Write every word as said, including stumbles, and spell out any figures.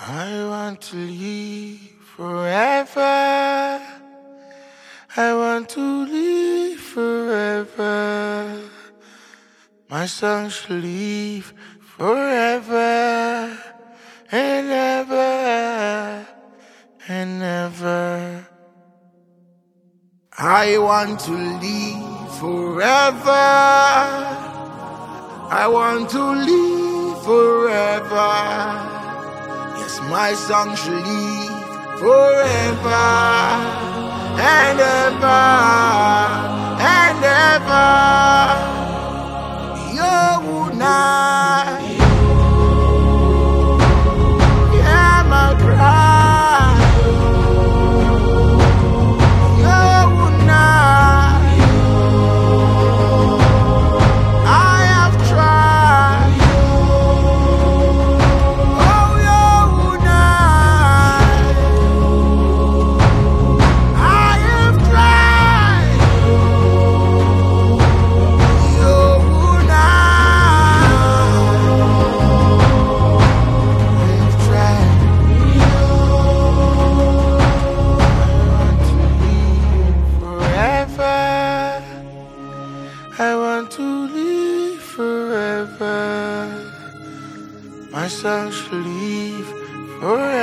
I want to live forever. I want to live forever. My song shall live forever and ever and ever. I want to live forever. I want to live forever. Yes, my song shall live forever and ever and ever. Yo, now, yeah, my cry. Yo, now, I have tried. Oh, yo, now, I have tried. Yo, I want to live forever. My song shall live forever.